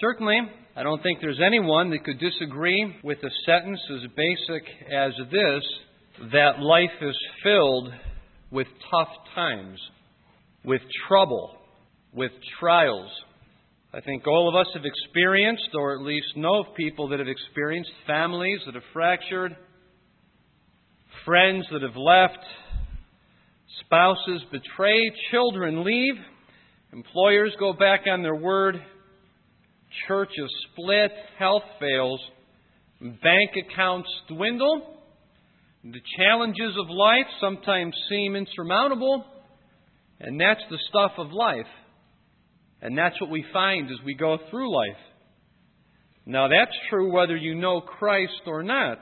Certainly, I don't think there's anyone that could disagree with a sentence as basic as this, that life is filled with tough times, with trouble, with trials. I think all of us have experienced, or at least know of people that have experienced, families that have fractured, friends that have left, spouses betray, children leave, employers go back on their word, churches split, health fails, bank accounts dwindle, the challenges of life sometimes seem insurmountable, and that's the stuff of life. And that's what we find as we go through life. Now that's true whether you know Christ or not.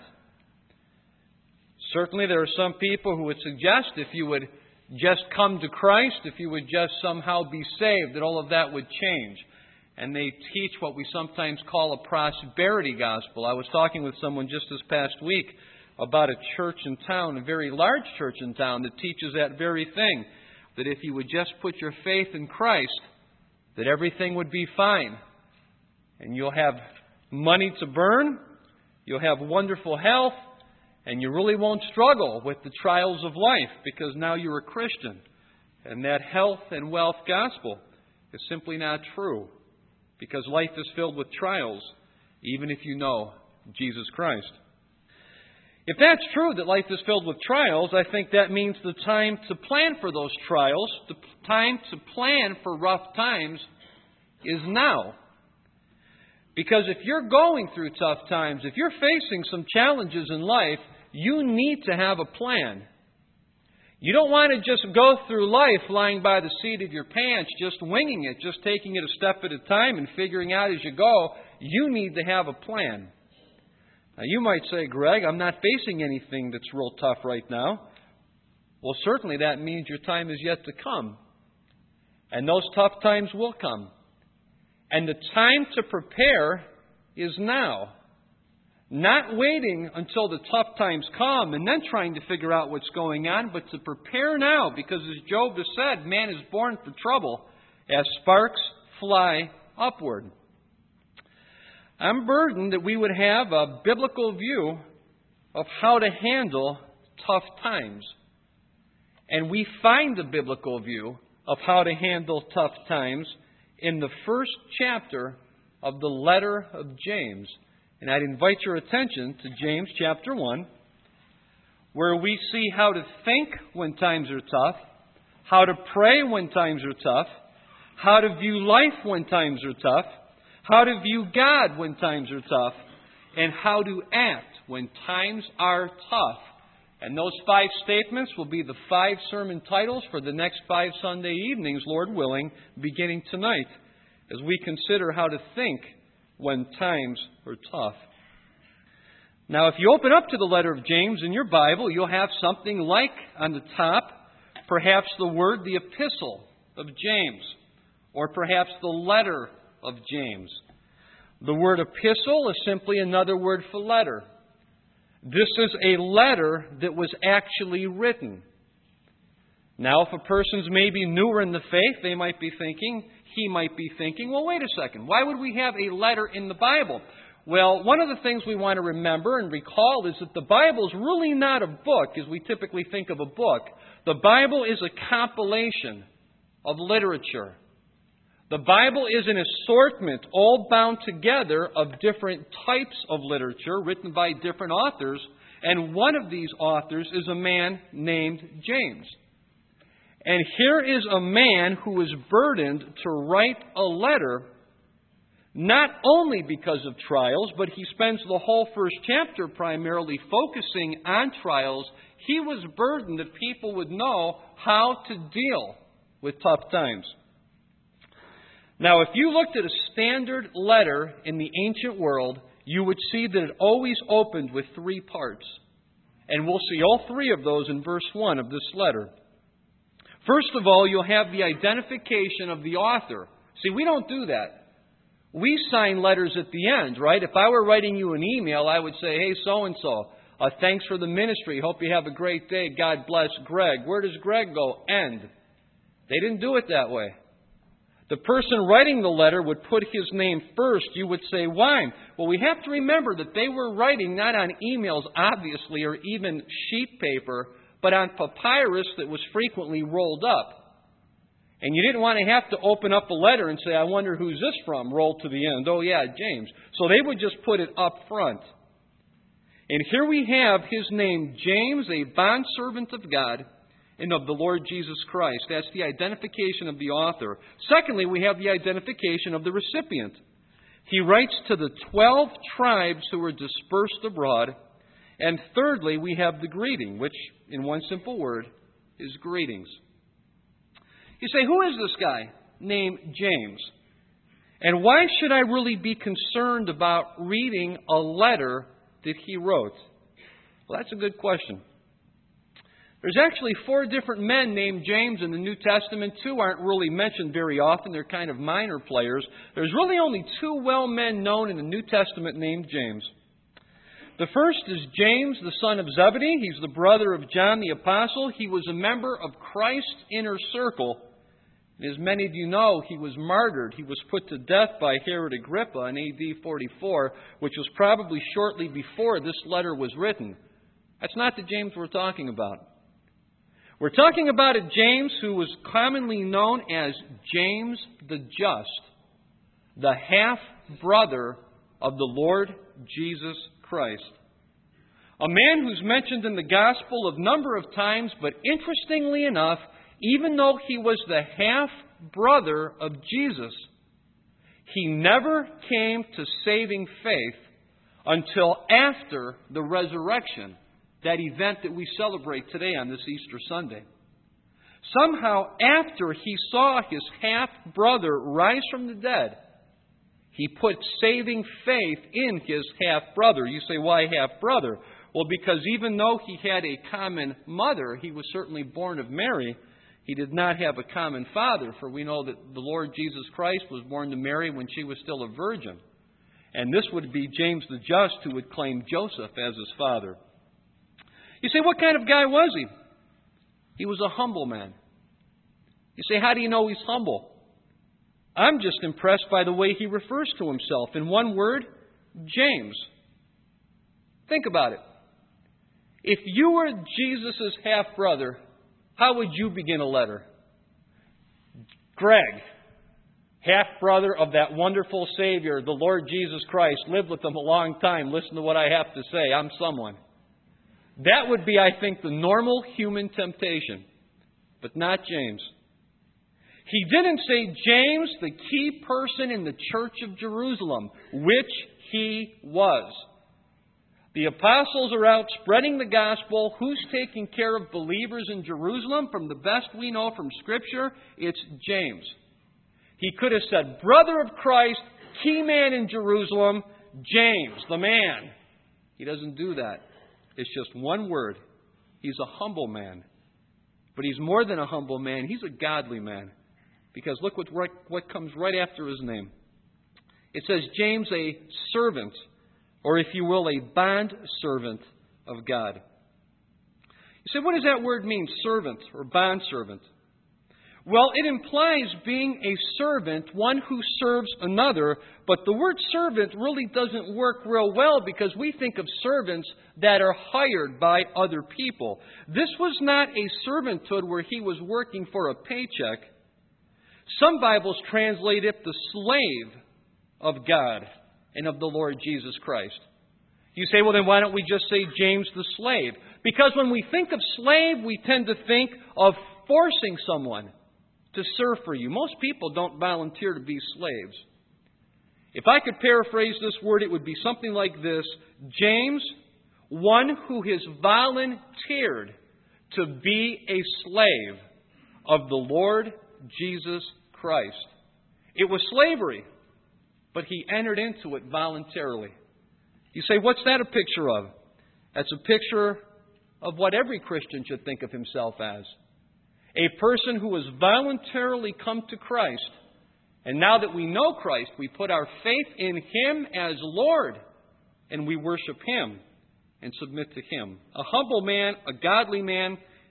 Certainly there are some people who would suggest if you would just come to Christ, if you would just somehow be saved, that all of that would change. And they teach what we sometimes call a prosperity gospel. I was talking with someone just this past week about a church in town, a very large church in town, that teaches that very thing. That if you would just put your faith in Christ, that everything would be fine. And you'll have money to burn, you'll have wonderful health, and you really won't struggle with the trials of life because now you're a Christian. And that health and wealth gospel is simply not true because life is filled with trials, even if you know Jesus Christ. If that's true, that life is filled with trials, I think that means the time to plan for those trials, the time to plan for rough times is now. Because if you're going through tough times, if you're facing some challenges in life, you need to have a plan. You don't want to just go through life lying by the seat of your pants, just winging it, just taking it a step at a time and figuring out as you go. You need to have a plan. Now, you might say, Greg, I'm not facing anything that's real tough right now. Well, certainly that means your time is yet to come. And those tough times will come. And the time to prepare is now. Not waiting until the tough times come and then trying to figure out what's going on, but to prepare now. Because as Job has said, man is born for trouble as sparks fly upward. I'm burdened that we would have a biblical view of how to handle tough times. And we find the biblical view of how to handle tough times in the first chapter of the letter of James. And I'd invite your attention to James chapter 1, where we see how to think when times are tough, how to pray when times are tough, how to view life when times are tough, how to view God when times are tough, and how to act when times are tough. And those 5 statements will be the 5 sermon titles for the next 5 Sunday evenings, Lord willing, beginning tonight, as we consider how to think when times are tough. Now, if you open up to the letter of James in your Bible, you'll have something like on the top, perhaps the word, the epistle of James, or perhaps the letter of James. The word epistle is simply another word for letter. This is a letter that was actually written. Now, if a person's maybe newer in the faith, he might be thinking, well, wait a second, why would we have a letter in the Bible? Well, one of the things we want to remember and recall is that the Bible is really not a book as we typically think of a book. The Bible is a compilation of literature. The Bible is an assortment, all bound together, of different types of literature written by different authors. And one of these authors is a man named James. And here is a man who is burdened to write a letter, not only because of trials, but he spends the whole first chapter primarily focusing on trials. He was burdened that people would know how to deal with tough times. Now, if you looked at a standard letter in the ancient world, you would see that it always opened with 3 parts. And we'll see all 3 of those in verse 1 of this letter. First of all, you'll have the identification of the author. See, we don't do that. We sign letters at the end, right? If I were writing you an email, I would say, hey, so-and-so, thanks for the ministry. Hope you have a great day. God bless Greg. Where does Greg go? End. They didn't do it that way. The person writing the letter would put his name first. You would say, why? Well, we have to remember that they were writing not on emails, obviously, or even sheet paper, but on papyrus that was frequently rolled up. And you didn't want to have to open up a letter and say, I wonder who's this from, roll to the end. Oh, yeah, James. So they would just put it up front. And here we have his name, James, a bondservant of God and of the Lord Jesus Christ. That's the identification of the author. Secondly, we have the identification of the recipient. He writes to the 12 tribes who were dispersed abroad. And thirdly, we have the greeting, which, in one simple word, is greetings. You say, who is this guy named James? And why should I really be concerned about reading a letter that he wrote? Well, that's a good question. There's actually 4 different men named James in the New Testament. 2 aren't really mentioned very often. They're kind of minor players. There's really only 2 well men known in the New Testament named James. The first is James, the son of Zebedee. He's the brother of John the Apostle. He was a member of Christ's inner circle. As many of you know, he was martyred. He was put to death by Herod Agrippa in AD 44, which was probably shortly before this letter was written. That's not the James we're talking about. We're talking about a James who was commonly known as James the Just, the half-brother of the Lord Jesus Christ. A man who's mentioned in the Gospel a number of times, but interestingly enough, even though he was the half-brother of Jesus, he never came to saving faith until after the resurrection, that event that we celebrate today on this Easter Sunday. Somehow, after he saw his half-brother rise from the dead, he put saving faith in his half-brother. You say, why half-brother? Well, because even though he had a common mother, he was certainly born of Mary, he did not have a common father, for we know that the Lord Jesus Christ was born to Mary when she was still a virgin. And this would be James the Just who would claim Joseph as his father. You say, what kind of guy was he? He was a humble man. You say, how do you know he's humble? I'm just impressed by the way he refers to himself. In one word, James. Think about it. If you were Jesus' half-brother, how would you begin a letter? Greg, half-brother of that wonderful Savior, the Lord Jesus Christ, lived with him a long time. Listen to what I have to say. I'm someone. That would be, I think, the normal human temptation. But not James. He didn't say James, the key person in the church of Jerusalem, which he was. The apostles are out spreading the gospel. Who's taking care of believers in Jerusalem? From the best we know from Scripture, it's James. He could have said, brother of Christ, key man in Jerusalem, James, the man. He doesn't do that. It's just one word. He's a humble man. But he's more than a humble man. He's a godly man. Because look what comes right after his name. It says, James, a servant, or if you will, a bond servant of God. You say, what does that word mean, servant or bond servant? Well, it implies being a servant, one who serves another, but the word servant really doesn't work real well because we think of servants that are hired by other people. This was not a servanthood where he was working for a paycheck. Some Bibles translate it the slave of God and of the Lord Jesus Christ. You say, well, then why don't we just say James the slave? Because when we think of slave, we tend to think of forcing someone to serve for you. Most people don't volunteer to be slaves. If I could paraphrase this word, it would be something like this. James, one who has volunteered to be a slave of the Lord Jesus Christ. It was slavery, but he entered into it voluntarily. You say, what's that a picture of? That's a picture of what every Christian should think of himself as. A person who has voluntarily come to Christ. And now that we know Christ, we put our faith in Him as Lord. And we worship Him and submit to Him. A humble man, a godly man,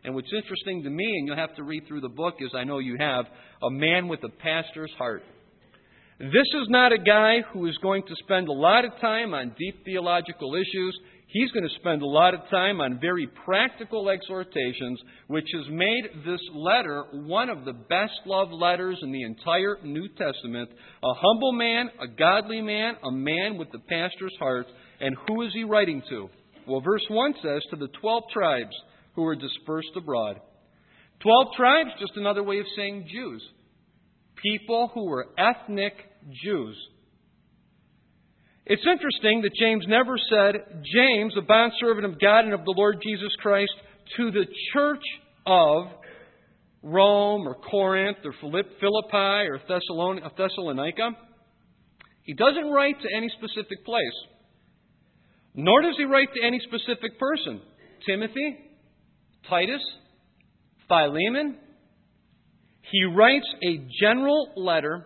And what's interesting to me, and you'll have to read through the book, as I know you have, a man with a pastor's heart. This is not a guy who is going to spend a lot of time on deep theological issues. He's going to spend a lot of time on very practical exhortations, which has made this letter one of the best loved letters in the entire New Testament. A humble man, a godly man, a man with the pastor's heart. And who is he writing to? Well, verse 1 says, to the 12 tribes who are dispersed abroad. 12 tribes, just another way of saying Jews. People who were ethnic Jews. It's interesting that James never said, James, a bondservant of God and of the Lord Jesus Christ, to the church of Rome or Corinth or Philippi or Thessalonica. He doesn't write to any specific place. Nor does he write to any specific person. Timothy, Titus, Philemon. He writes a general letter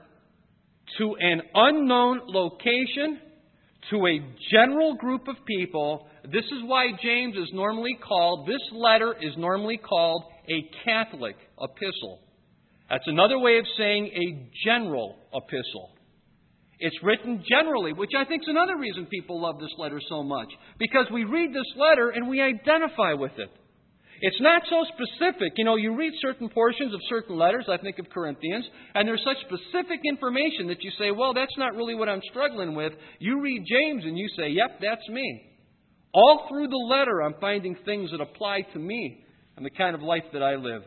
to an unknown location, to a general group of people. This is why James is normally called, this letter is normally called a Catholic epistle. That's another way of saying a general epistle. It's written generally, which I think is another reason people love this letter so much. Because we read this letter and we identify with it. It's not so specific. You know, you read certain portions of certain letters, I think of Corinthians, and there's such specific information that you say, well, that's not really what I'm struggling with. You read James and you say, yep, that's me. All through the letter, I'm finding things that apply to me and the kind of life that I live.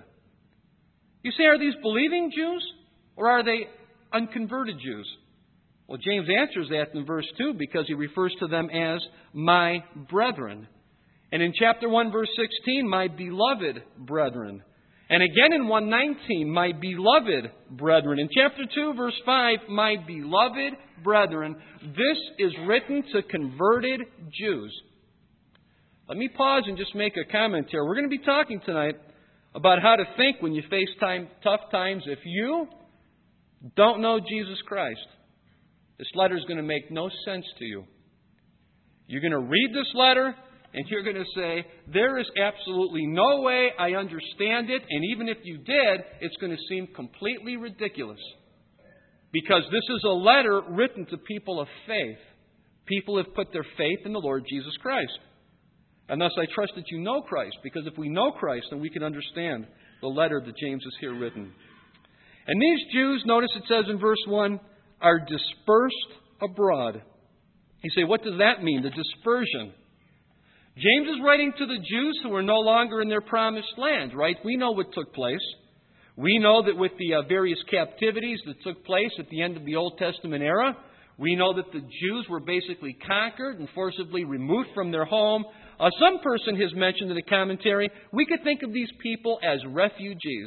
You say, are these believing Jews or are they unconverted Jews? Well, James answers that in verse 2 because he refers to them as my brethren. And in chapter 1, verse 16, my beloved brethren. And again in 1:19, my beloved brethren. In chapter 2, verse 5, my beloved brethren. This is written to converted Jews. Let me pause and just make a comment here. We're going to be talking tonight about how to think when you face tough times. If you don't know Jesus Christ, this letter is going to make no sense to you. You're going to read this letter and you're going to say, there is absolutely no way I understand it, and even if you did, it's going to seem completely ridiculous. Because this is a letter written to people of faith. People have put their faith in the Lord Jesus Christ. And thus I trust that you know Christ, because if we know Christ, then we can understand the letter that James has here written. And these Jews, notice it says in verse 1, are dispersed abroad. You say, what does that mean, the dispersion? James is writing to the Jews who are no longer in their promised land, right? We know what took place. We know that with the various captivities that took place at the end of the Old Testament era, we know that the Jews were basically conquered and forcibly removed from their home. Some person has mentioned in the commentary, we could think of these people as refugees.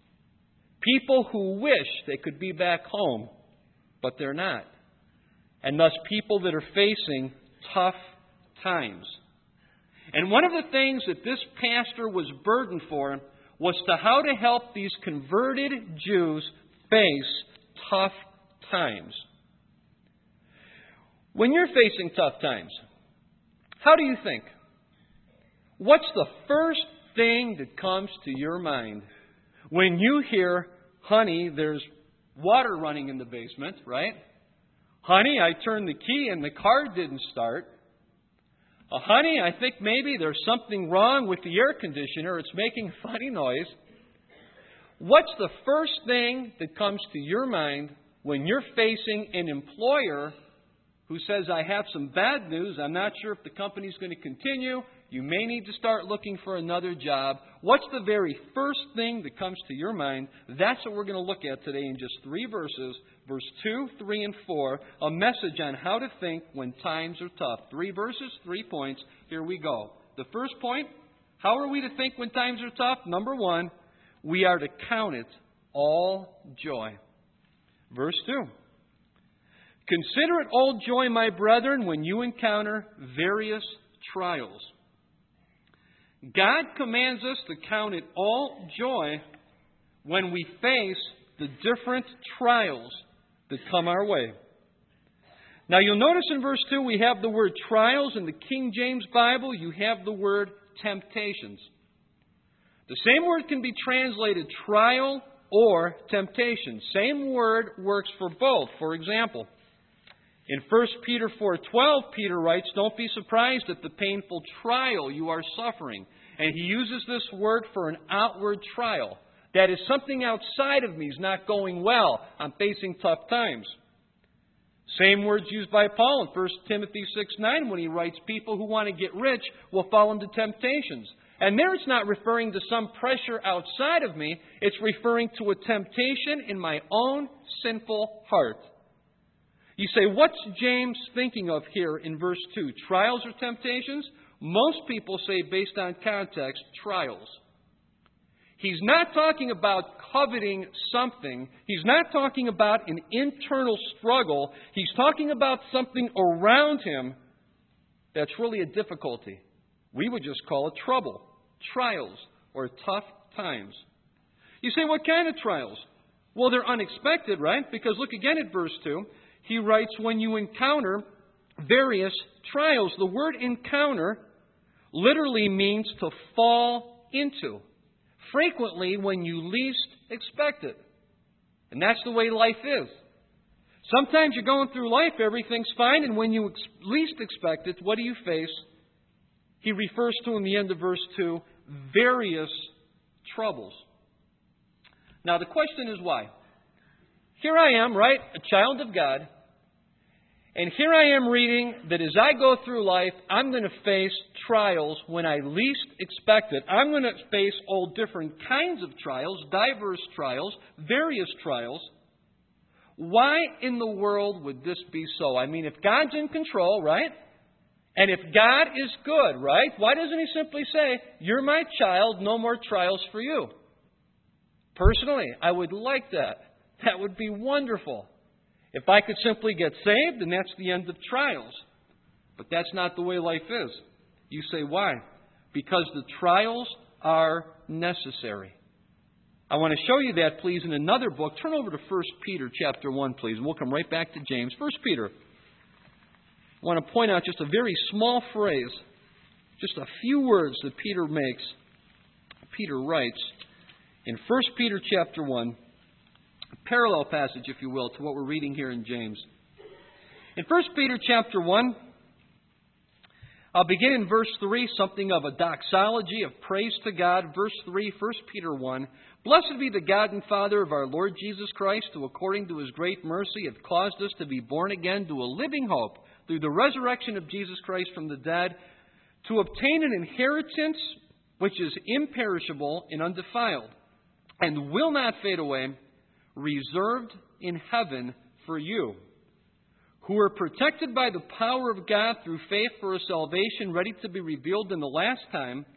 People who wish they could be back home, but they're not. And thus people that are facing tough times. And one of the things that this pastor was burdened for was to how to help these converted Jews face tough times. When you're facing tough times, how do you think? What's the first thing that comes to your mind when you hear, honey, there's water running in the basement, right? Honey, I turned the key and the car didn't start. Honey, I think maybe there's something wrong with the air conditioner. It's making a funny noise. What's the first thing that comes to your mind when you're facing an employer who says, I have some bad news. I'm not sure if the company's going to continue. You may need to start looking for another job. What's the very first thing that comes to your mind? That's what we're going to look at today in just 3 verses. Verse 2, 3, and 4. A message on how to think when times are tough. 3 verses, 3 points. Here we go. The first point, how are we to think when times are tough? Number 1, we are to count it all joy. Verse 2. Consider it all joy, my brethren, when you encounter various trials. God commands us to count it all joy when we face the different trials that come our way. Now you'll notice in verse 2 we have the word trials. In the King James Bible you have the word temptations. The same word can be translated trial or temptation. Same word works for both. For example, in 1 Peter 4:12, Peter writes, "Don't be surprised at the painful trial you are suffering." And he uses this word for an outward trial. That is, something outside of me is not going well. I'm facing tough times. Same words used by Paul in 1 Timothy 6:9 when he writes, people who want to get rich will fall into temptations. And there it's not referring to some pressure outside of me. It's referring to a temptation in my own sinful heart. You say, what's James thinking of here in verse 2? Trials or temptations? Most people say, based on context, trials. He's not talking about coveting something. He's not talking about an internal struggle. He's talking about something around him that's really a difficulty. We would just call it trouble, trials, or tough times. You say, what kind of trials? Well, they're unexpected, right? Because look again at verse 2. He writes, when you encounter various trials. The word encounter literally means to fall into. Frequently when you least expect it. And that's the way life is. Sometimes you're going through life, everything's fine, and when you least expect it, what do you face? He refers to in the end of verse 2, various troubles. Now the question is why? Here I am, right, a child of God, and here I am reading that as I go through life, I'm going to face trials when I least expect it. I'm going to face all different kinds of trials, diverse trials, various trials. Why in the world would this be so? I mean, if God's in control, right? And if God is good, right? Why doesn't He simply say, you're my child, no more trials for you? Personally, I would like that. That would be wonderful. If I could simply get saved, then that's the end of trials. But that's not the way life is. You say, why? Because the trials are necessary. I want to show you that, please, in another book. Turn over to 1 Peter chapter 1, please, and we'll come right back to James. 1 Peter. I want to point out just a very small phrase, just a few words that Peter makes. Peter writes in 1 Peter chapter 1, a parallel passage, if you will, to what we're reading here in James. In 1 Peter chapter 1, I'll begin in verse 3, something of a doxology of praise to God. Verse 3, 1 Peter 1. Blessed be the God and Father of our Lord Jesus Christ, who according to His great mercy hath caused us to be born again to a living hope through the resurrection of Jesus Christ from the dead, to obtain an inheritance which is imperishable and undefiled, and will not fade away, reserved in heaven for you, who are protected by the power of God through faith for a salvation ready to be revealed in the last time.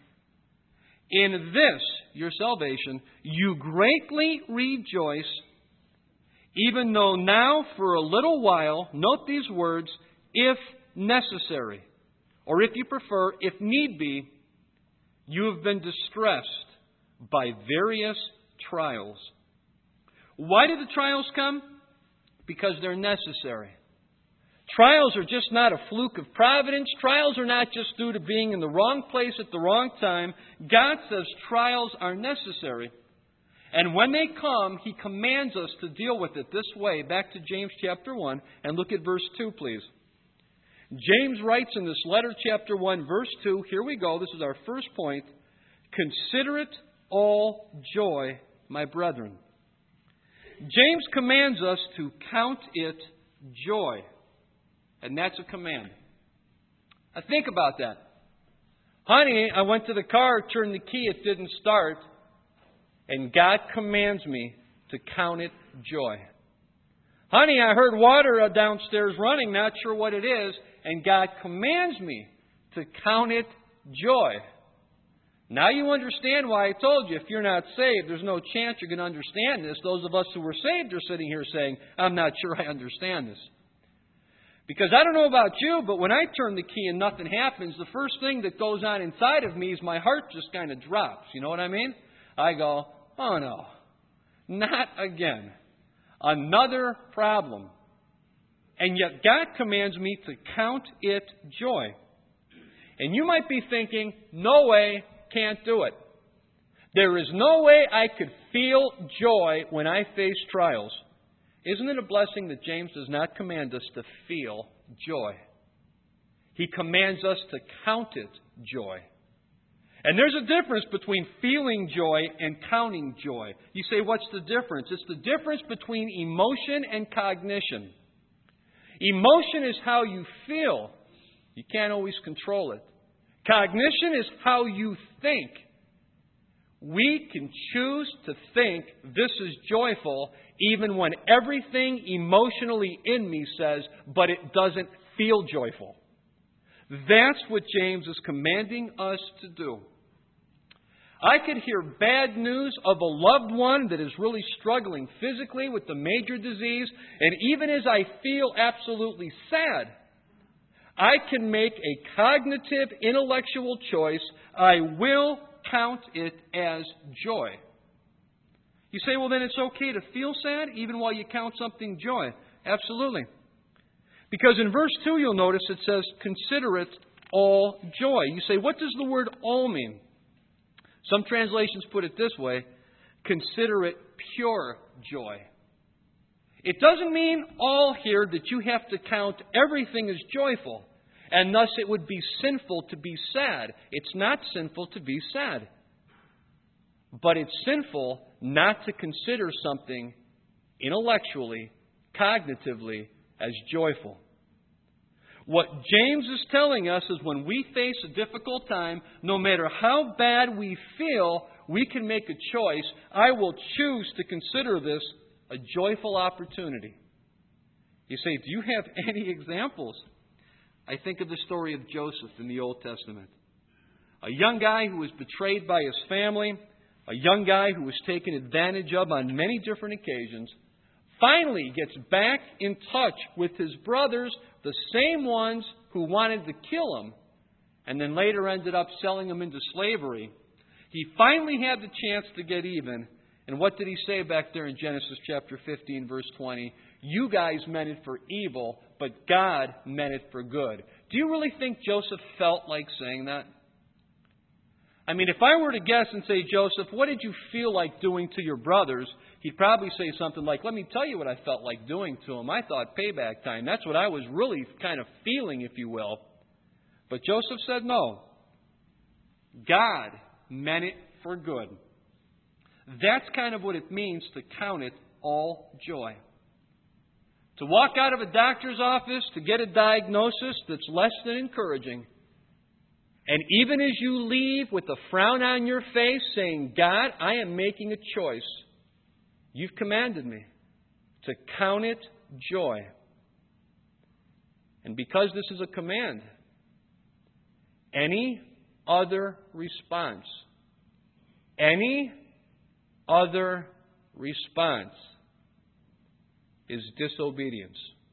In this, your salvation, you greatly rejoice, even though now for a little while, note these words, if necessary, or if you prefer, if need be, you have been distressed by various trials. Why do the trials come? Because they're necessary. Trials are just not a fluke of providence. Trials are not just due to being in the wrong place at the wrong time. God says trials are necessary. And when they come, He commands us to deal with it this way. Back to James chapter 1 and look at verse 2, please. James writes in this letter, chapter 1, verse 2, here we go, this is our first point. Consider it all joy, my brethren. James commands us to count it joy. And that's a command. Now think about that. Honey, I went to the car, turned the key, it didn't start. And God commands me to count it joy. Honey, I heard water downstairs running, not sure what it is. And God commands me to count it joy. Now you understand why I told you if you're not saved, there's no chance you're going to understand this. Those of us who were saved are sitting here saying, I'm not sure I understand this. Because I don't know about you, but when I turn the key and nothing happens, the first thing that goes on inside of me is my heart just kind of drops. You know what I mean? I go, oh no, not again. Another problem. And yet God commands me to count it joy. And you might be thinking, no way, can't do it. There is no way I could feel joy when I face trials. Isn't it a blessing that James does not command us to feel joy? He commands us to count it joy. And there's a difference between feeling joy and counting joy. You say, what's the difference? It's the difference between emotion and cognition. Emotion is how you feel. You can't always control it. Cognition is how you think. We can choose to think this is joyful even when everything emotionally in me says, but it doesn't feel joyful. That's what James is commanding us to do. I could hear bad news of a loved one that is really struggling physically with a major disease, and even as I feel absolutely sad, I can make a cognitive, intellectual choice. I will count it as joy. You say, well, then it's okay to feel sad even while you count something joy. Absolutely. Because in verse 2, you'll notice it says, consider it all joy. You say, what does the word all mean? Some translations put it this way, consider it pure joy. It doesn't mean all here that you have to count everything as joyful, and thus it would be sinful to be sad. It's not sinful to be sad. But it's sinful not to consider something intellectually, cognitively, as joyful. What James is telling us is when we face a difficult time, no matter how bad we feel, we can make a choice. I will choose to consider this a joyful opportunity. You say, do you have any examples? I think of the story of Joseph in the Old Testament. A young guy who was betrayed by his family, a young guy who was taken advantage of on many different occasions, finally gets back in touch with his brothers, the same ones who wanted to kill him, and then later ended up selling him into slavery. He finally had the chance to get even. And what did he say back there in Genesis chapter 15, verse 20? You guys meant it for evil, but God meant it for good. Do you really think Joseph felt like saying that? I mean, if I were to guess and say, Joseph, what did you feel like doing to your brothers? He'd probably say something like, let me tell you what I felt like doing to them. I thought payback time. That's what I was really kind of feeling, if you will. But Joseph said no. God meant it for good. That's kind of what it means to count it all joy. To walk out of a doctor's office to get a diagnosis that's less than encouraging. And even as you leave with a frown on your face saying, God, I am making a choice. You've commanded me to count it joy. And because this is a command, any other response is disobedience.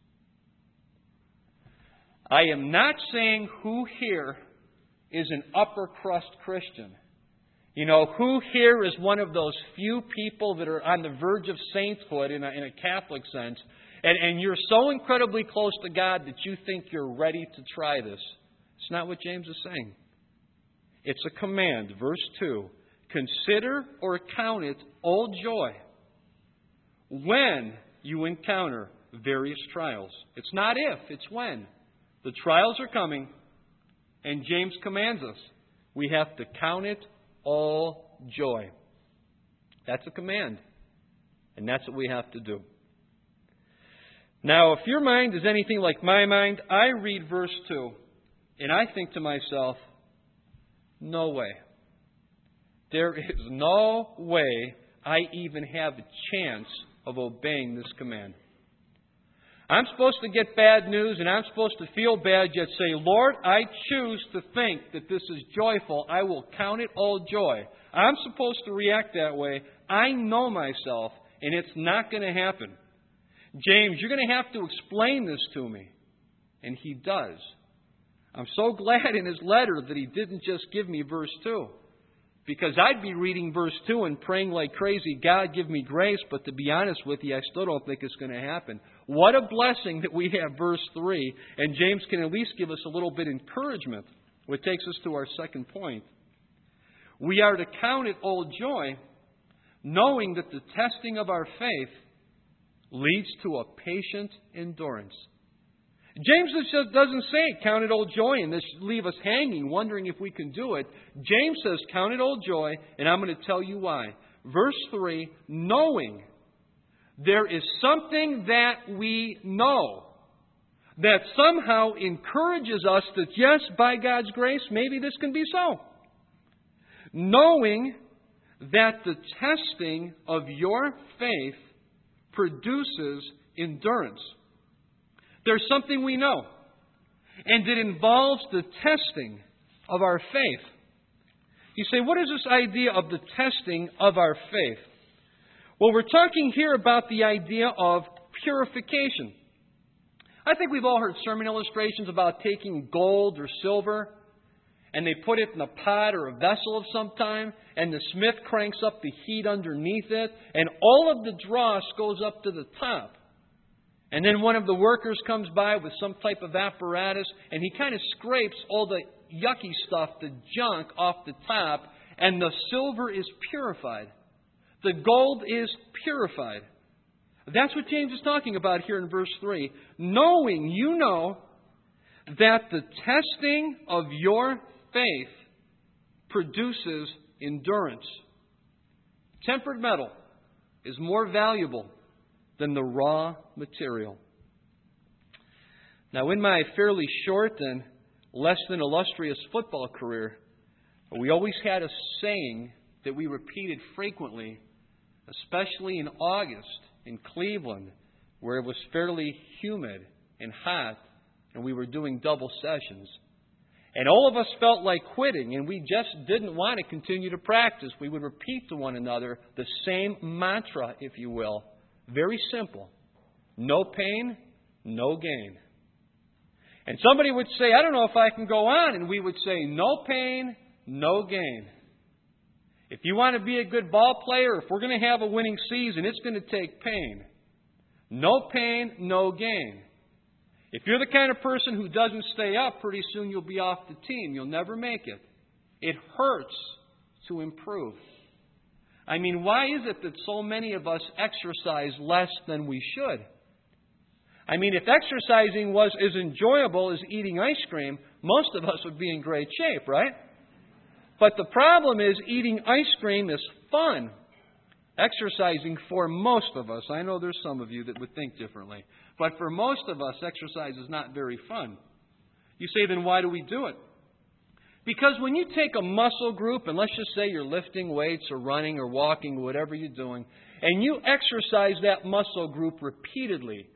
I am not saying who here is an upper crust Christian. You know, who here is one of those few people that are on the verge of sainthood in a Catholic sense, and you're so incredibly close to God that you think you're ready to try this. It's not what James is saying. It's a command. Verse 2, consider or count it all joy when you encounter various trials. It's not if, it's when. The trials are coming, and James commands us. We have to count it all joy. That's a command. And that's what we have to do. Now, if your mind is anything like my mind, I read verse 2, and I think to myself, no way. There is no way I even have a chance of obeying this command. I'm supposed to get bad news and I'm supposed to feel bad, yet say, Lord, I choose to think that this is joyful. I will count it all joy. I'm supposed to react that way. I know myself, and it's not going to happen. James, you're going to have to explain this to me. And he does. I'm so glad in his letter that he didn't just give me verse 2. Because I'd be reading verse 2 and praying like crazy, God, give me grace, but to be honest with you, I still don't think it's going to happen. What a blessing that we have verse 3, and James can at least give us a little bit of encouragement, which takes us to our second point. We are to count it all joy, knowing that the testing of our faith leads to a patient endurance. James just doesn't say count it all joy and this leave us hanging, wondering if we can do it. James says count it all joy, and I'm going to tell you why. Verse 3, knowing there is something that we know that somehow encourages us that, yes, by God's grace, maybe this can be so. Knowing that the testing of your faith produces endurance. There's something we know, and it involves the testing of our faith. You say, what is this idea of the testing of our faith? Well, we're talking here about the idea of purification. I think we've all heard sermon illustrations about taking gold or silver, and they put it in a pot or a vessel of some kind, and the smith cranks up the heat underneath it, and all of the dross goes up to the top. And then one of the workers comes by with some type of apparatus, and he kind of scrapes all the yucky stuff, the junk, off the top, and the silver is purified. The gold is purified. That's what James is talking about here in verse 3. Knowing, you know, that the testing of your faith produces endurance. Tempered metal is more valuable than the raw material. Now, in my fairly short and less than illustrious football career, we always had a saying that we repeated frequently, especially in August in Cleveland, where it was fairly humid and hot, and we were doing double sessions. And all of us felt like quitting, and we just didn't want to continue to practice. We would repeat to one another the same mantra, if you will. Very simple. No pain, no gain. And somebody would say, I don't know if I can go on. And we would say, no pain, no gain. If you want to be a good ball player, if we're going to have a winning season, it's going to take pain. No pain, no gain. If you're the kind of person who doesn't stay up, pretty soon you'll be off the team. You'll never make it. It hurts to improve. I mean, why is it that so many of us exercise less than we should? I mean, if exercising was as enjoyable as eating ice cream, most of us would be in great shape, right? But the problem is eating ice cream is fun. Exercising for most of us, I know there's some of you that would think differently, but for most of us, exercise is not very fun. You say, then why do we do it? Because when you take a muscle group, and let's just say you're lifting weights or running or walking, whatever you're doing, and you exercise that muscle group repeatedly,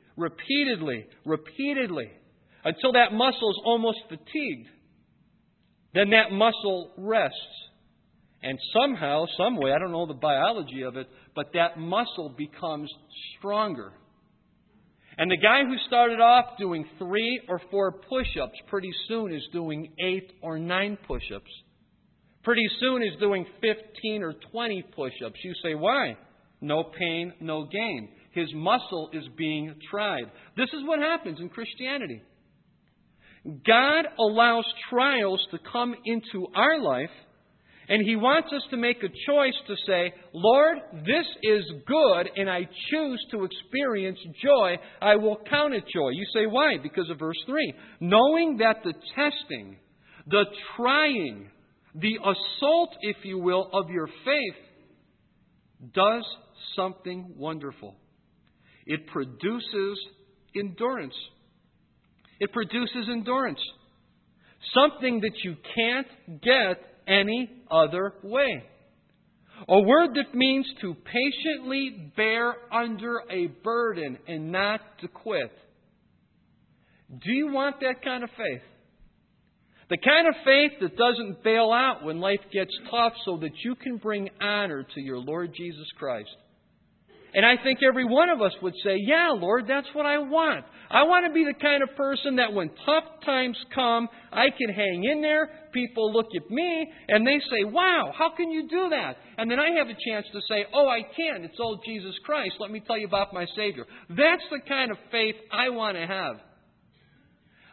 until that muscle is almost fatigued, then that muscle rests. And somehow, some way, I don't know the biology of it, but that muscle becomes stronger. And the guy who started off doing 3 or 4 push-ups pretty soon is doing 8 or 9 push-ups. Pretty soon is doing 15 or 20 push-ups. You say, why? No pain, no gain. His muscle is being tried. This is what happens in Christianity. God allows trials to come into our life, and He wants us to make a choice to say, Lord, this is good, and I choose to experience joy. I will count it joy. You say, why? Because of verse 3. Knowing that the testing, the trying, the assault, if you will, of your faith does something wonderful. It produces endurance. It produces endurance. Something that you can't get any other way. A word that means to patiently bear under a burden and not to quit. Do you want that kind of faith? The kind of faith that doesn't bail out when life gets tough so that you can bring honor to your Lord Jesus Christ. And I think every one of us would say, yeah, Lord, that's what I want. I want to be the kind of person that when tough times come, I can hang in there. People look at me and they say, wow, how can you do that? And then I have a chance to say, oh, I can. It's all Jesus Christ. Let me tell you about my Savior. That's the kind of faith I want to have.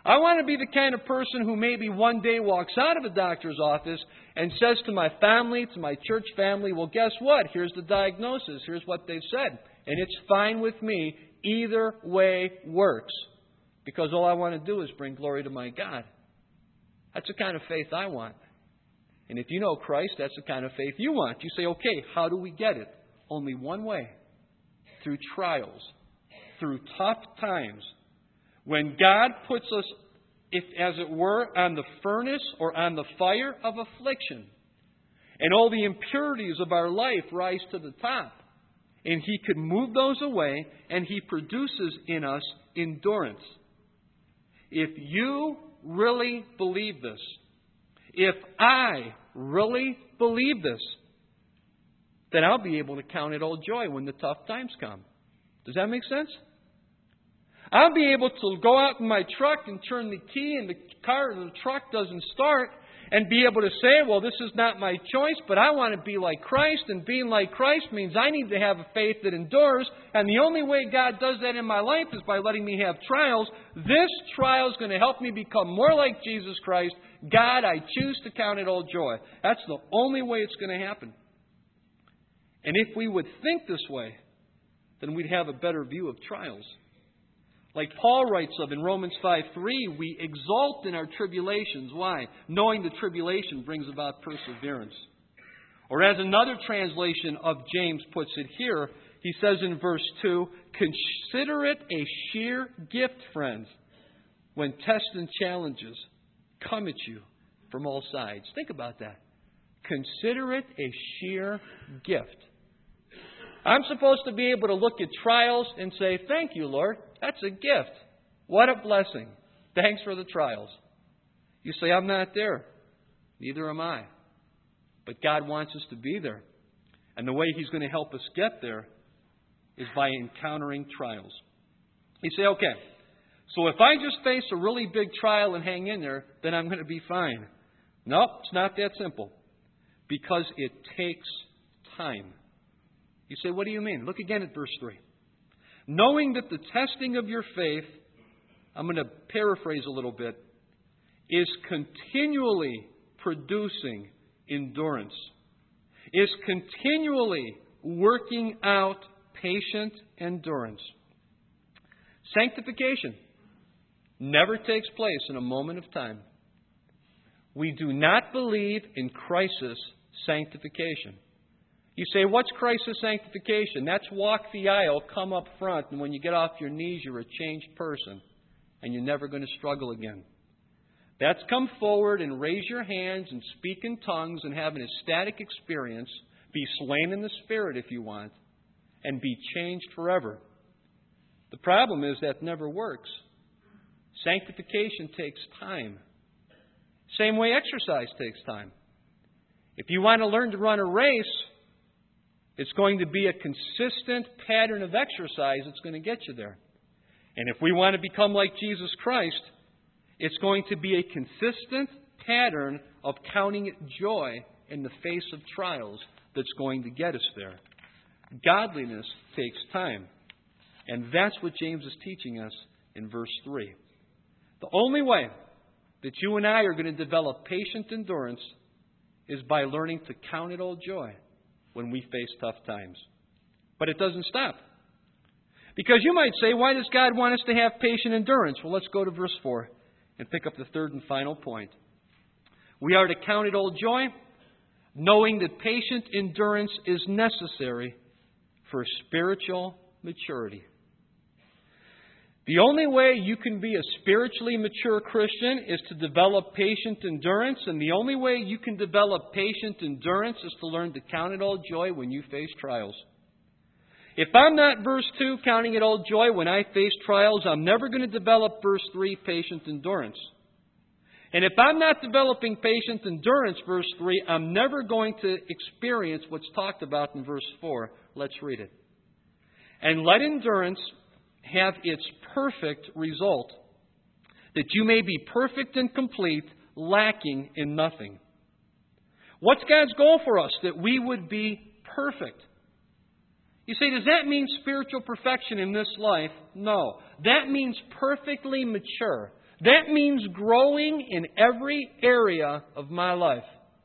I want to be the kind of person who maybe one day walks out of a doctor's office and says to my family, to my church family, well, guess what? Here's the diagnosis. Here's what they've said. And it's fine with me. Either way works. Because all I want to do is bring glory to my God. That's the kind of faith I want. And if you know Christ, that's the kind of faith you want. You say, okay, how do we get it? Only one way. Through trials. Through tough times. When God puts us, if as it were, on the furnace or on the fire of affliction, and all the impurities of our life rise to the top, and He could move those away, and He produces in us endurance. If you really believe this, if I really believe this, then I'll be able to count it all joy when the tough times come. Does that make sense? I'll be able to go out in my truck and turn the key and the car or the truck doesn't start and be able to say, well, this is not my choice, but I want to be like Christ. And being like Christ means I need to have a faith that endures. And the only way God does that in my life is by letting me have trials. This trial is going to help me become more like Jesus Christ. God, I choose to count it all joy. That's the only way it's going to happen. And if we would think this way, then we'd have a better view of trials. Like Paul writes of in Romans 5:3, we exult in our tribulations. Why? Knowing the tribulation brings about perseverance. Or as another translation of James puts it here, he says in verse 2, consider it a sheer gift, friends, when tests and challenges come at you from all sides. Think about that. Consider it a sheer gift. I'm supposed to be able to look at trials and say, thank you, Lord. That's a gift. What a blessing. Thanks for the trials. You say, I'm not there. Neither am I. But God wants us to be there. And the way He's going to help us get there is by encountering trials. You say, okay, so if I just face a really big trial and hang in there, then I'm going to be fine. No, it's not that simple. Because it takes time. You say, what do you mean? Look again at verse 3. Knowing that the testing of your faith, I'm going to paraphrase a little bit, is continually producing endurance, is continually working out patient endurance. Sanctification never takes place in a moment of time. We do not believe in crisis sanctification. You say, what's crisis sanctification? That's walk the aisle, come up front, and when you get off your knees, you're a changed person, and you're never going to struggle again. That's come forward and raise your hands and speak in tongues and have an ecstatic experience, be slain in the Spirit if you want, and be changed forever. The problem is that never works. Sanctification takes time. Same way exercise takes time. If you want to learn to run a race, it's going to be a consistent pattern of exercise that's going to get you there. And if we want to become like Jesus Christ, it's going to be a consistent pattern of counting it joy in the face of trials that's going to get us there. Godliness takes time. And that's what James is teaching us in verse 3. The only way that you and I are going to develop patient endurance is by learning to count it all joy when we face tough times. But it doesn't stop. Because you might say, why does God want us to have patient endurance? Well, let's go to verse 4 and pick up the third and final point. We are to count it all joy, knowing that patient endurance is necessary for spiritual maturity. The only way you can be a spiritually mature Christian is to develop patient endurance, and the only way you can develop patient endurance is to learn to count it all joy when you face trials. If I'm not, verse 2, counting it all joy when I face trials, I'm never going to develop, verse 3, patient endurance. And if I'm not developing patient endurance, verse 3, I'm never going to experience what's talked about in verse 4. Let's read it. And let endurance have its perfect result, that you may be perfect and complete, lacking in nothing. What's God's goal for us? That we would be perfect. You say, does that mean spiritual perfection in this life? No. That means perfectly mature. That means growing in every area of my life.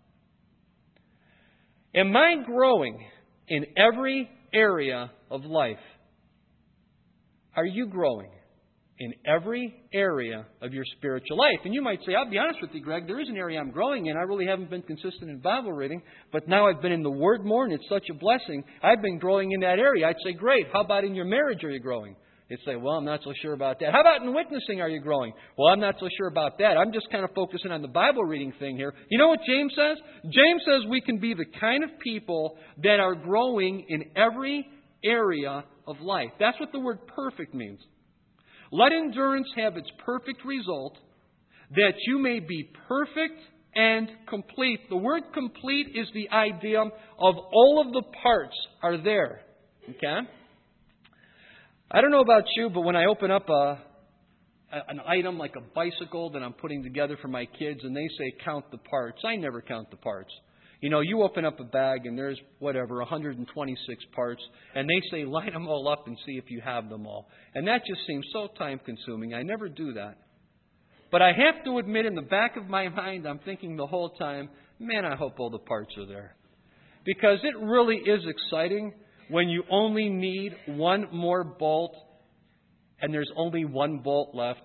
Am I growing in every area of life? Are you growing in every area of your spiritual life? And you might say, I'll be honest with you, Greg, there is an area I'm growing in. I really haven't been consistent in Bible reading, but now I've been in the Word more, and it's such a blessing. I've been growing in that area. I'd say, great. How about in your marriage, are you growing? You'd say, well, I'm not so sure about that. How about in witnessing, are you growing? Well, I'm not so sure about that. I'm just kind of focusing on the Bible reading thing here. You know what James says? James says we can be the kind of people that are growing in every area of life. That's what the word perfect means. Let endurance have its perfect result, that you may be perfect and complete. The word complete is the idea of all of the parts are there. Okay? I don't know about you, but when I open up an item like a bicycle that I'm putting together for my kids and they say count the parts, I never count the parts. You know, you open up a bag and there's, 126 parts, and they say line them all up and see if you have them all. And that just seems so time-consuming. I never do that. But I have to admit, in the back of my mind, I'm thinking the whole time, man, I hope all the parts are there. Because it really is exciting when you only need one more bolt and there's only one bolt left.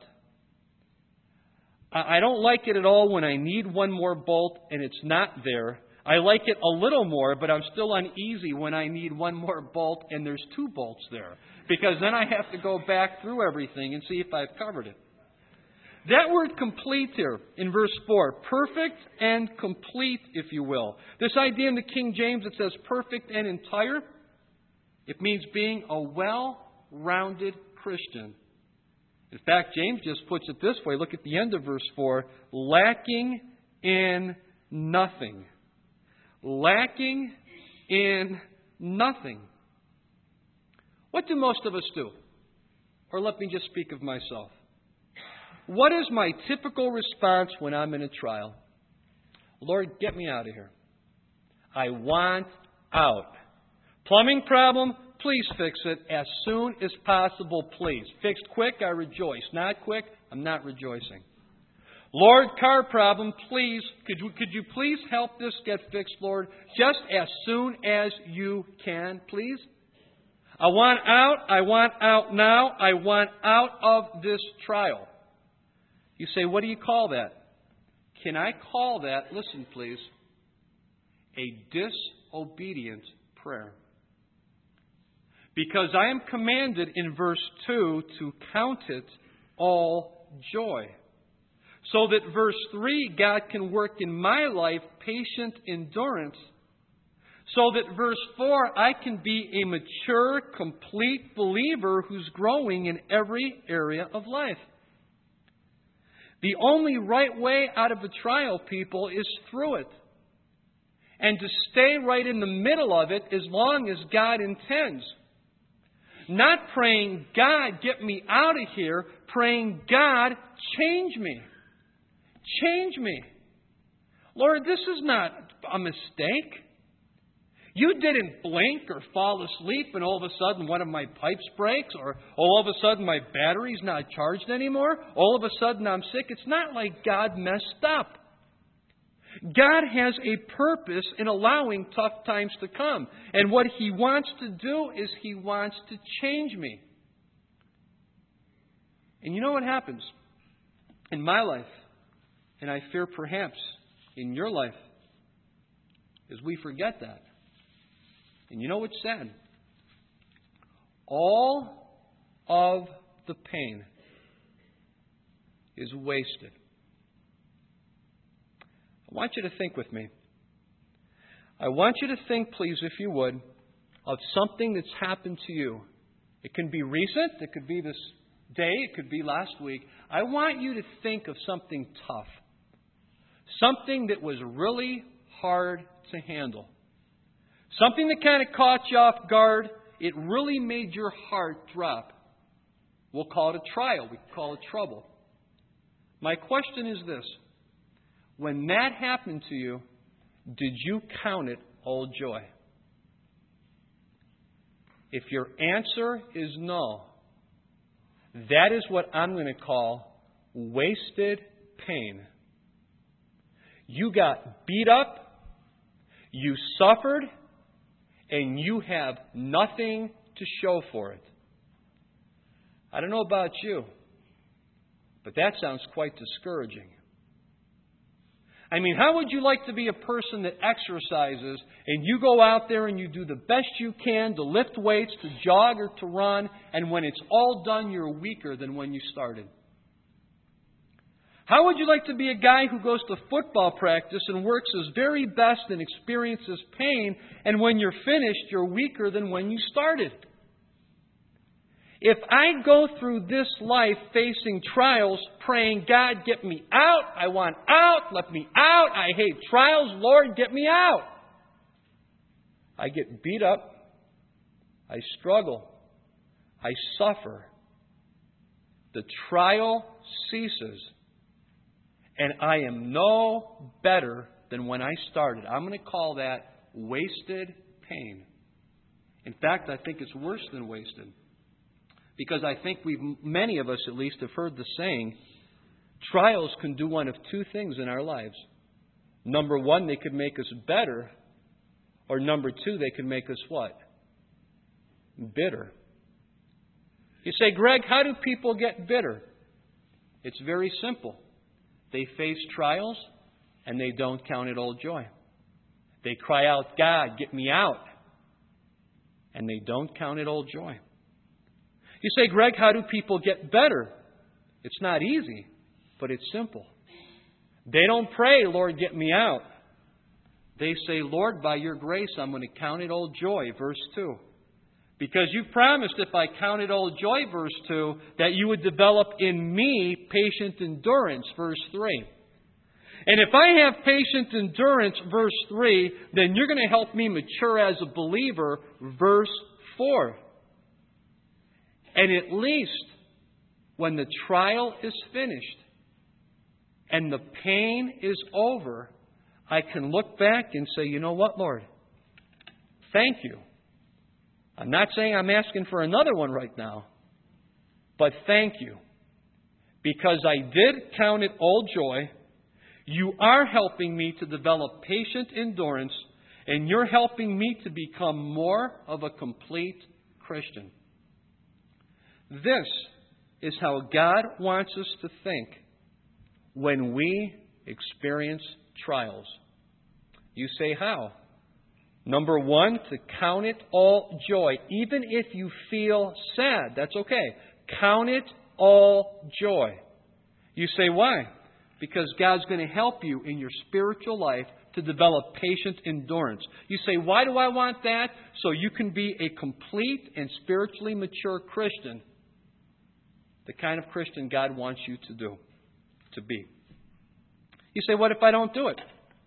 I don't like it at all when I need one more bolt and it's not there. I like it a little more, but I'm still uneasy when I need one more bolt and there's two bolts there. Because then I have to go back through everything and see if I've covered it. That word complete here in verse 4, perfect and complete, if you will. This idea in the King James, it says perfect and entire. It means being a well-rounded Christian. In fact, James just puts it this way. Look at the end of verse 4. Lacking in nothing. Lacking in nothing. What do most of us do? Or let me just speak of myself. What is my typical response when I'm in a trial? Lord, get me out of here. I want out. Plumbing problem? Please fix it as soon as possible, please. Fixed quick, I rejoice. Not quick, I'm not rejoicing. Lord, car problem, please. Could you please help this get fixed, Lord? Just as soon as you can, please. I want out now. I want out of this trial. You say, what do you call that? Can I call that, listen please, a disobedient prayer? Because I am commanded in verse 2 to count it all joy. So that verse 3, God can work in my life patient endurance. So that verse 4, I can be a mature, complete believer who's growing in every area of life. The only right way out of a trial, people, is through it. And to stay right in the middle of it as long as God intends. Not praying, God, get me out of here. Praying, God, change me. Change me. Lord, this is not a mistake. You didn't blink or fall asleep and all of a sudden one of my pipes breaks, or all of a sudden my battery's not charged anymore. All of a sudden I'm sick. It's not like God messed up. God has a purpose in allowing tough times to come. And what He wants to do is He wants to change me. And you know what happens in my life, and I fear perhaps in your life, is we forget that. And you know what's sad? All of the pain is wasted. I want you to think with me. I want you to think, please, if you would, of something that's happened to you. It can be recent. It could be this day. It could be last week. I want you to think of something tough. Something that was really hard to handle. Something that kind of caught you off guard. It really made your heart drop. We'll call it a trial. We can call it trouble. My question is this. When that happened to you, did you count it all joy? If your answer is no, that is what I'm going to call wasted pain. You got beat up, you suffered, and you have nothing to show for it. I don't know about you, but that sounds quite discouraging. I mean, how would you like to be a person that exercises and you go out there and you do the best you can to lift weights, to jog or to run, and when it's all done, you're weaker than when you started? How would you like to be a guy who goes to football practice and works his very best and experiences pain, and when you're finished, you're weaker than when you started? If I go through this life facing trials, praying, God, get me out, I want out, let me out, I hate trials, Lord, get me out. I get beat up, I struggle, I suffer. The trial ceases, and I am no better than when I started. I'm going to call that wasted pain. In fact, I think it's worse than wasted. Because I think many of us at least have heard the saying, trials can do one of two things in our lives. Number one, they could make us better. Or number two, they can make us what? Bitter. You say, Greg, how do people get bitter? It's very simple. They face trials and they don't count it all joy. They cry out, God, get me out. And they don't count it all joy. You say, Greg, how do people get better? It's not easy, but it's simple. They don't pray, Lord, get me out. They say, Lord, by your grace, I'm going to count it all joy, verse 2. Because you promised if I count it all joy, verse 2, that you would develop in me patient endurance, verse 3. And if I have patient endurance, verse 3, then you're going to help me mature as a believer, verse 4. And at least when the trial is finished and the pain is over, I can look back and say, you know what, Lord? Thank you. I'm not saying I'm asking for another one right now, but thank you. Because I did count it all joy. You are helping me to develop patient endurance, and you're helping me to become more of a complete Christian. This is how God wants us to think when we experience trials. You say, how? Number one, to count it all joy. Even if you feel sad, that's okay. Count it all joy. You say, why? Because God's going to help you in your spiritual life to develop patient endurance. You say, why do I want that? So you can be a complete and spiritually mature Christian. The kind of Christian God wants you to be. You say, what if I don't do it?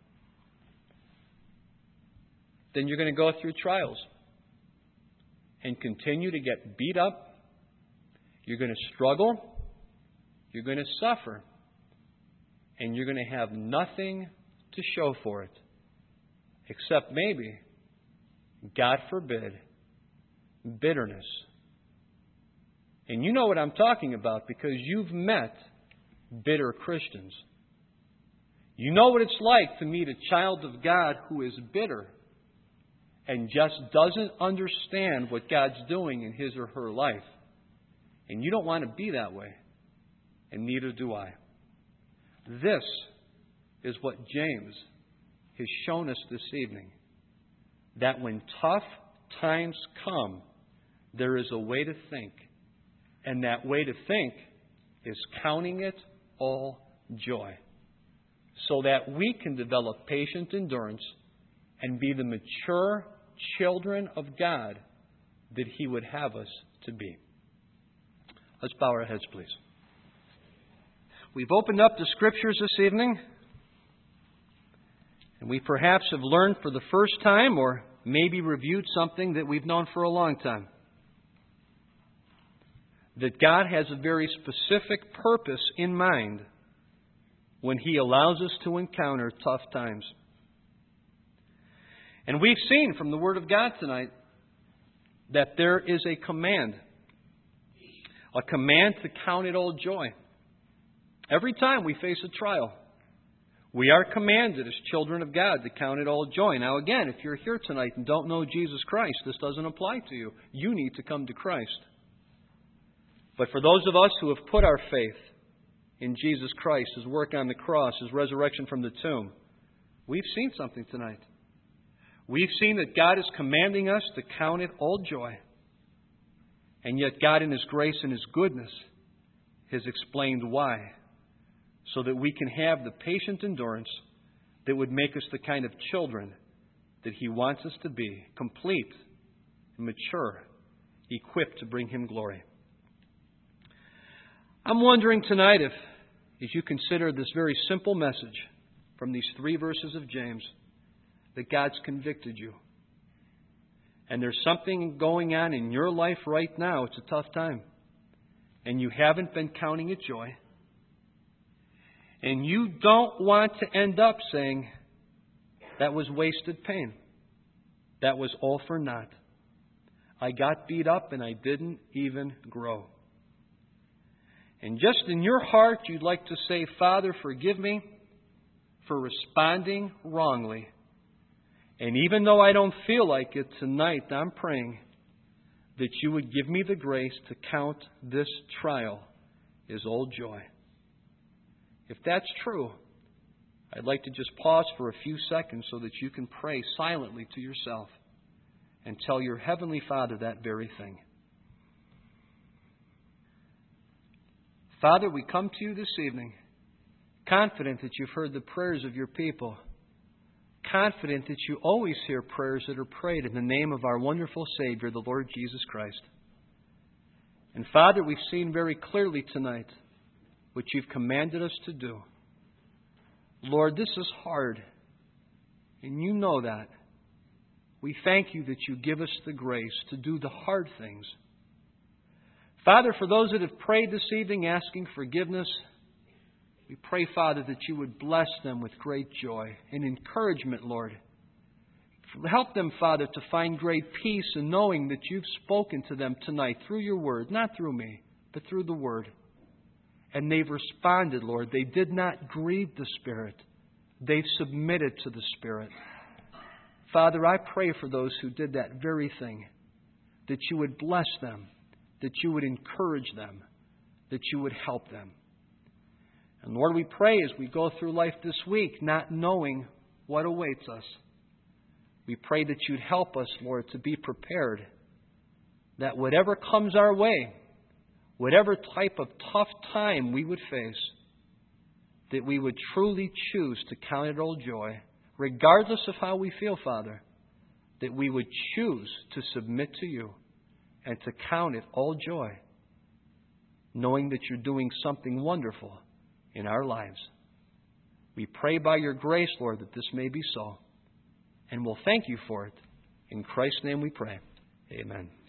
Then you're going to go through trials and continue to get beat up. You're going to struggle. You're going to suffer. And you're going to have nothing to show for it. Except maybe, God forbid, bitterness. And you know what I'm talking about because you've met bitter Christians. You know what it's like to meet a child of God who is bitter and just doesn't understand what God's doing in his or her life. And you don't want to be that way. And neither do I. This is what James has shown us this evening. That when tough times come, there is a way to think. And that way to think is counting it all joy. So that we can develop patient endurance and be the mature children of God that He would have us to be. Let's bow our heads, please. We've opened up the Scriptures this evening. And we perhaps have learned for the first time or maybe reviewed something that we've known for a long time. That God has a very specific purpose in mind when He allows us to encounter tough times. And we've seen from the Word of God tonight that there is a command to count it all joy. Every time we face a trial, we are commanded as children of God to count it all joy. Now again, if you're here tonight and don't know Jesus Christ, this doesn't apply to you. You need to come to Christ. But for those of us who have put our faith in Jesus Christ, His work on the cross, His resurrection from the tomb, we've seen something tonight. We've seen that God is commanding us to count it all joy. And yet God in His grace and His goodness has explained why. So that we can have the patient endurance that would make us the kind of children that He wants us to be, complete, mature, equipped to bring Him glory. I'm wondering tonight if, as you consider this very simple message from these 3 verses of James, that God's convicted you. And there's something going on in your life right now. It's a tough time. And you haven't been counting it joy. And you don't want to end up saying, that was wasted pain. That was all for naught. I got beat up and I didn't even grow. And just in your heart, you'd like to say, Father, forgive me for responding wrongly. And even though I don't feel like it tonight, I'm praying that you would give me the grace to count this trial as all joy. If that's true, I'd like to just pause for a few seconds so that you can pray silently to yourself and tell your Heavenly Father that very thing. Father, we come to you this evening confident that you've heard the prayers of your people, confident that you always hear prayers that are prayed in the name of our wonderful Savior, the Lord Jesus Christ. And Father, we've seen very clearly tonight what you've commanded us to do. Lord, this is hard, and you know that. We thank you that you give us the grace to do the hard things. Father, for those that have prayed this evening asking forgiveness, we pray, Father, that you would bless them with great joy and encouragement, Lord. Help them, Father, to find great peace in knowing that you've spoken to them tonight through your word, not through me, but through the word. And they've responded, Lord. They did not grieve the Spirit. They've submitted to the Spirit. Father, I pray for those who did that very thing, that you would bless them, that you would encourage them, that you would help them. And Lord, we pray as we go through life this week, not knowing what awaits us, we pray that you'd help us, Lord, to be prepared, that whatever comes our way, whatever type of tough time we would face, that we would truly choose to count it all joy, regardless of how we feel, Father, that we would choose to submit to you and to count it all joy, knowing that you're doing something wonderful in our lives. We pray by your grace, Lord, that this may be so, and we'll thank you for it. In Christ's name we pray. Amen.